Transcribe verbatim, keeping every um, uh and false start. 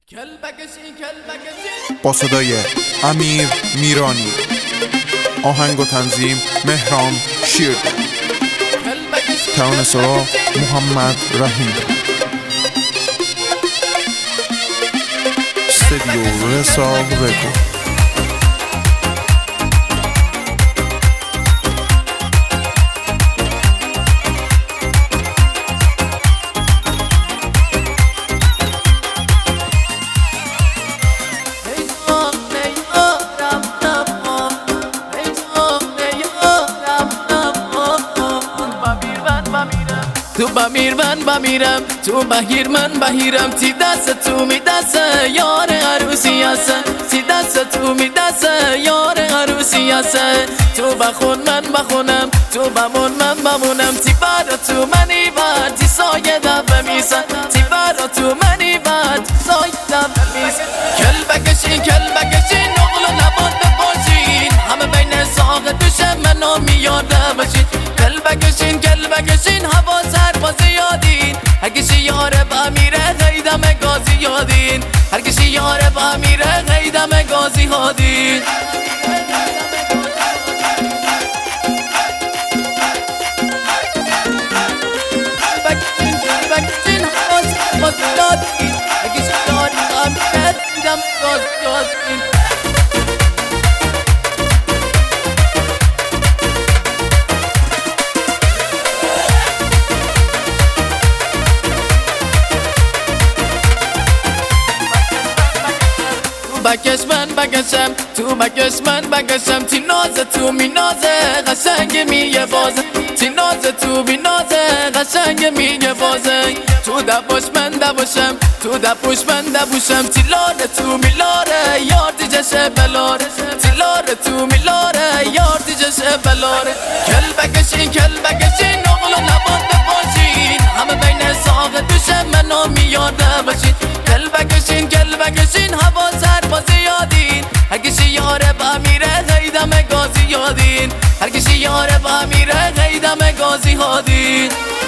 با صدای امیر میرانی، آهنگ و تنظیم مهران شیرد، ترانه سرا محمد رحیم، استودیو رسال رکورد. تو بمیر من بمیرم، تو بگیر من بهیرم، تی دست تو می دست یار عروسی هستن، تی دست تو می دست یار عروسی هستن. تو بخون من بخونم، تو بمون من بمونم، تی برا تو منی بد تی سایه دفه میسن، تی برا تو منی بد سایه دفه میسن. کل بکشین کل بکشین نقل و نباد بپاشین، همه بین ساق دوشم منو میاده باشین. کل بکشین کل بکشین هوا سرما زیادین، هر کشی یاره با میره غیدم گازی یادین، هر کشی یاره با میره غیدم گازی هادین. بکشین کل بکشین هوا سرما زیادین، هر کشی یاره با میره غیدم گازی یادین. بکش من بکشم تو بکش من بکشم، تی نازه تو می نازه قشنگ میگه بازه، تی نازه تو می نازه قشنگ میگه بازه. تو دباش من دباشم، تو دبوش من دبوشم، تی لاره تو می لاره یار دیجشه بلاره، تی لاره تو می لاره یار دیجشه بلاره. کل بکشین کل بکشین نقل و نباد بپاشین، همه بین ساق دوشم منو میاده باشین. کل بکشین کل بکشین هوا سرما زیادین، هر کشی یاره با میره غیدم گازی یادین، هر کشی یاره با میره غیدم گازی هادین.